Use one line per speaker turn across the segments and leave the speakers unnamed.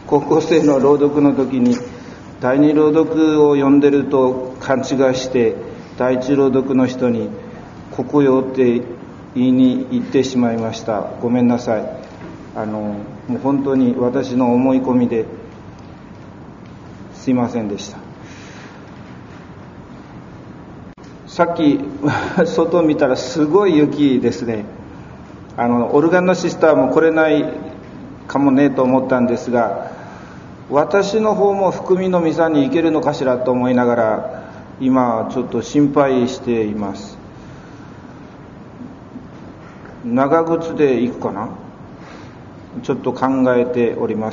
高校生の朗読の時に第二朗読を読んでると勘違いして第一朗読の人にここよって言いに行ってしまいました。ごめんなさい。もう本当に私の思い込みですいませんでした。さっき外を見たらすごい雪ですね。オルガンのシスターも来れないかもねと思ったんですが、私の方も福見のミサに行けるのかしらと思いながら今ちょっと心配しています。長靴で行くかな、ちょっと考えております。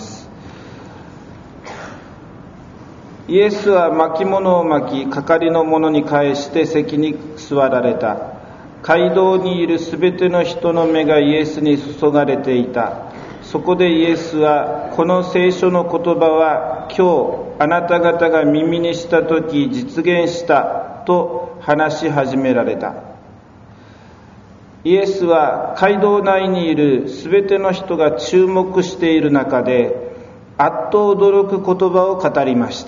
イエスは巻物を巻き、係の者に返して席に座られた。街道にいるすべての人の目がイエスに注がれていた。そこでイエスは、この聖書の言葉は今日あなた方が耳にしたとき実現したと話し始められた。イエスは街道内にいるすべての人が注目している中であっと驚く言葉を語りました。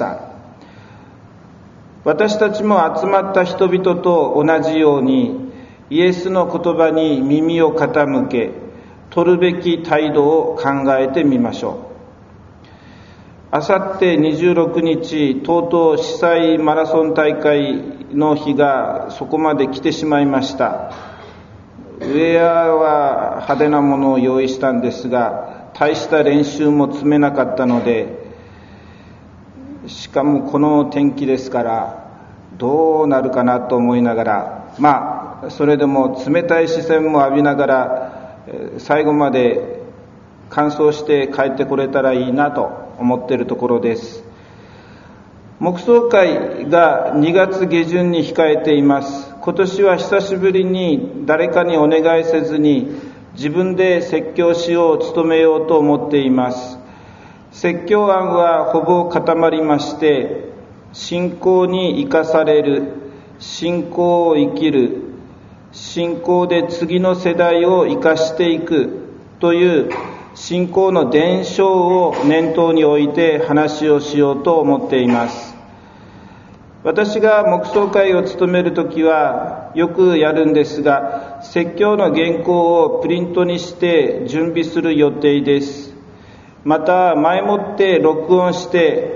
私たちも集まった人々と同じようにイエスの言葉に耳を傾け、取るべき態度を考えてみましょう。あさって26日、とうとう司祭マラソン大会の日がそこまで来てしまいました。ウェアは派手なものを用意したんですが、大した練習も積めなかったので、しかもこの天気ですからどうなるかなと思いながら、それでも冷たい視線も浴びながら最後まで完走して帰ってこれたらいいなと思っているところです。黙想会が2月下旬に控えています。今年は久しぶりに誰かにお願いせずに自分で説教師を務めようと思っています。説教案はほぼ固まりまして、信仰に生かされる、信仰を生きる、信仰で次の世代を生かしていくという信仰の伝承を念頭に置いて話をしようと思っています。私が黙想会を務めるときはよくやるんですが、説教の原稿をプリントにして準備する予定です。また前もって録音して、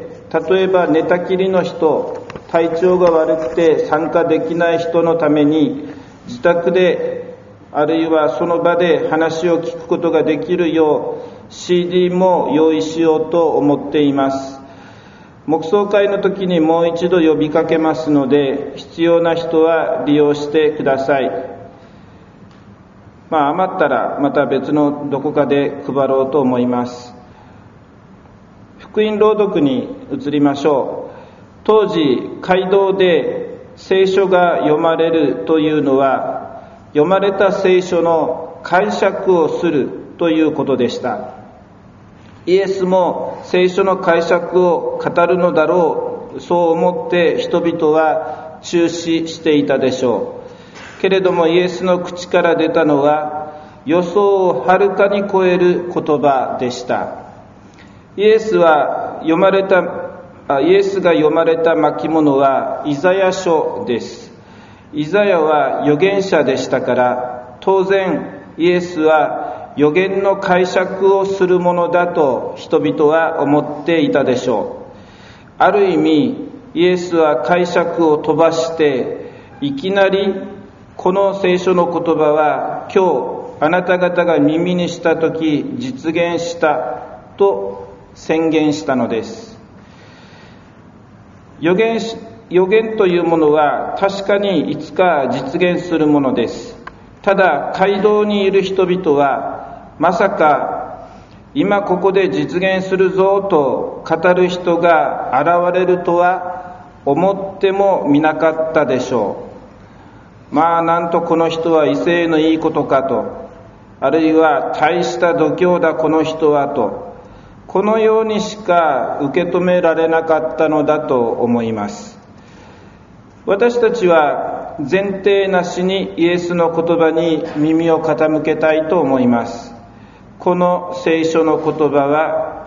例えば寝たきりの人、体調が悪くて参加できない人のために自宅であるいはその場で話を聞くことができるよう CD も用意しようと思っています。黙想会の時にもう一度呼びかけますので、必要な人は利用してください。余ったらまた別のどこかで配ろうと思います。福音朗読に移りましょう。当時街道で聖書が読まれるというのは、読まれた聖書の解釈をするということでした。イエスも聖書の解釈を語るのだろう、そう思って人々は注視していたでしょう。けれどもイエスの口から出たのは予想をはるかに超える言葉でした。イエスが読まれた巻物はイザヤ書です。イザヤは預言者でしたから、当然イエスは預言の解釈をするものだと人々は思っていたでしょう。ある意味イエスは解釈を飛ばしていきなりこの聖書の言葉は今日あなた方が耳にしたとき実現したと宣言したのです。預言というものは確かにいつか実現するものです。ただ街道にいる人々はまさか今ここで実現するぞと語る人が現れるとは思ってもみなかったでしょう。なんとこの人は威勢のいいことかと、あるいは大した度胸だこの人はと、このようにしか受け止められなかったのだと思います。私たちは前提なしにイエスの言葉に耳を傾けたいと思います。この聖書の言葉は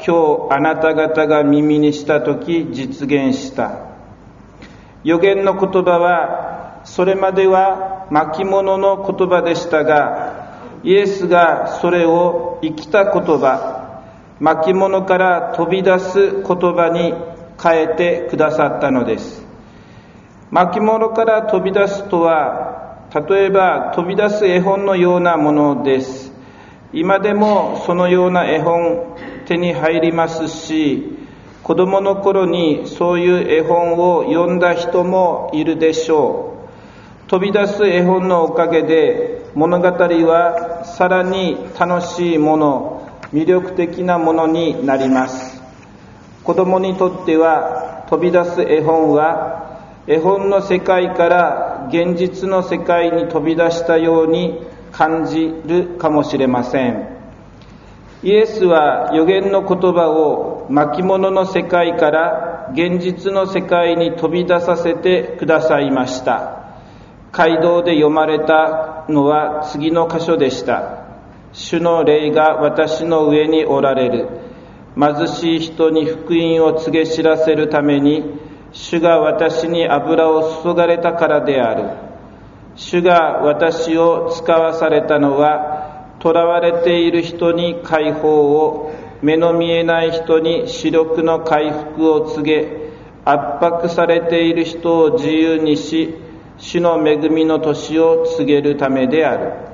今日あなた方が耳にしたとき実現した。預言の言葉はそれまでは巻物の言葉でしたが、イエスがそれを生きた言葉、巻物から飛び出す言葉に変えてくださったのです。巻物から飛び出すとは、例えば飛び出す絵本のようなものです。今でもそのような絵本手に入りますし、子供の頃にそういう絵本を読んだ人もいるでしょう。飛び出す絵本のおかげで物語はさらに楽しいもの、魅力的なものになります。子供にとっては飛び出す絵本は絵本の世界から現実の世界に飛び出したように感じるかもしれません。イエスは預言の言葉を巻物の世界から現実の世界に飛び出させてくださいました。街道で読まれたのは次の箇所でした。主の霊が私の上におられる。貧しい人に福音を告げ知らせるために、主が私に油を注がれたからである。主が私を使わされたのは、囚われている人に解放を、目の見えない人に視力の回復を告げ、圧迫されている人を自由にし、主の恵みの年を告げるためである。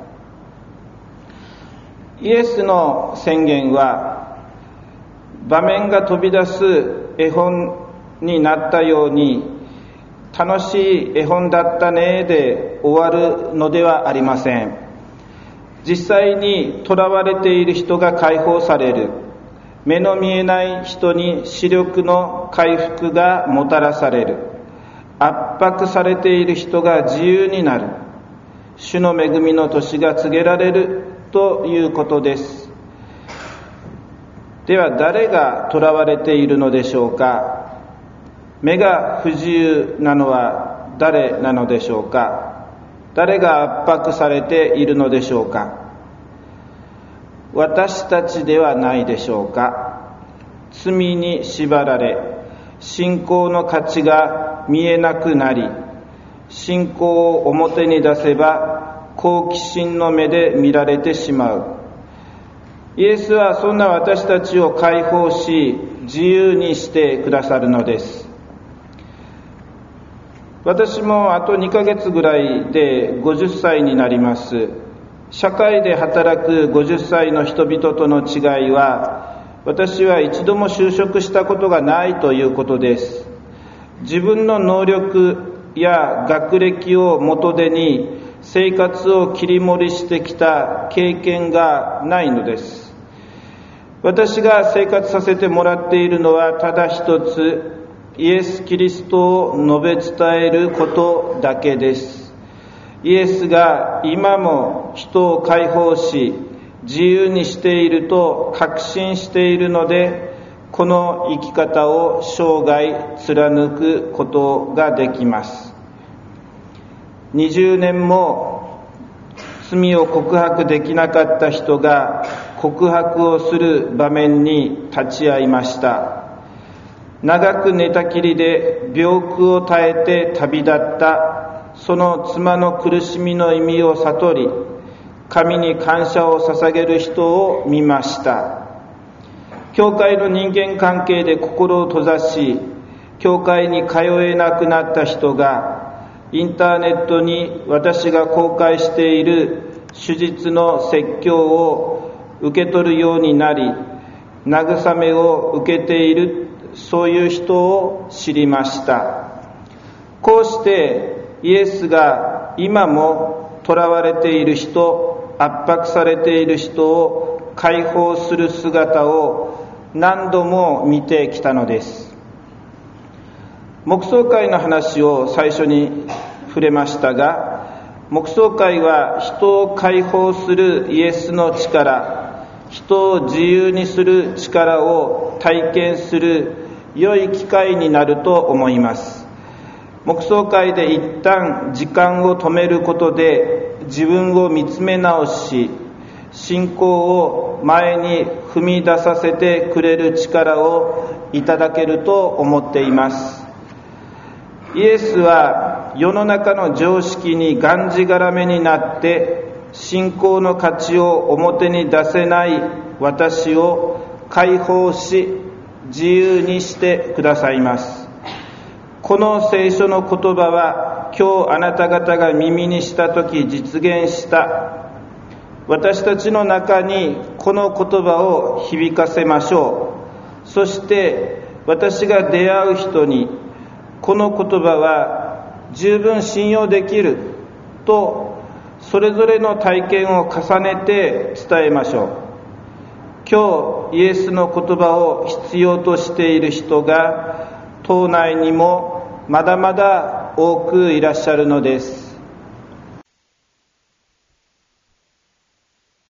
イエスの宣言は、場面が飛び出す絵本になったように、楽しい絵本だったねで終わるのではありません。実際に囚われている人が解放される。目の見えない人に視力の回復がもたらされる。圧迫されている人が自由になる。主の恵みの年が告げられるということです。では誰が囚われているのでしょうか。目が不自由なのは誰なのでしょうか。誰が圧迫されているのでしょうか。私たちではないでしょうか。罪に縛られ、信仰の価値が見えなくなり、信仰を表に出せば好奇心の目で見られてしまう。イエスはそんな私たちを解放し、自由にしてくださるのです。私もあと2ヶ月ぐらいで50歳になります。社会で働く50歳の人々との違いは、私は一度も就職したことがないということです。自分の能力や学歴を元手に生活を切り盛りしてきた経験がないのです。私が生活させてもらっているのはただ一つ、イエス・キリストを述べ伝えることだけです。イエスが今も人を解放し、自由にしていると確信しているので、この生き方を生涯貫くことができます。20年も罪を告白できなかった人が告白をする場面に立ち会いました。長く寝たきりで病苦を耐えて旅立ったその妻の苦しみの意味を悟り、神に感謝を捧げる人を見ました。教会の人間関係で心を閉ざし、教会に通えなくなった人が、インターネットに私が公開している手術の説教を受け取るようになり、慰めを受けている、そういう人を知りました。こうしてイエスが今も囚われている人、圧迫されている人を解放する姿を何度も見てきたのです。黙想会の話を最初に触れましたが、黙想会は人を解放するイエスの力、人を自由にする力を体験する良い機会になると思います。黙想会で一旦時間を止めることで自分を見つめ直し、信仰をを前に踏み出させてくれる力をいただけると思っています。イエスは世の中の常識にがんじがらめになって信仰の価値を表に出せない私を解放し自由にしてくださいます。この聖書の言葉は今日あなた方が耳にしたとき実現した。私たちの中にこの言葉を響かせましょう。そして私が出会う人にこの言葉は十分信用できるとそれぞれの体験を重ねて伝えましょう。今日イエスの言葉を必要としている人が島内にもまだまだ多くいらっしゃるのです。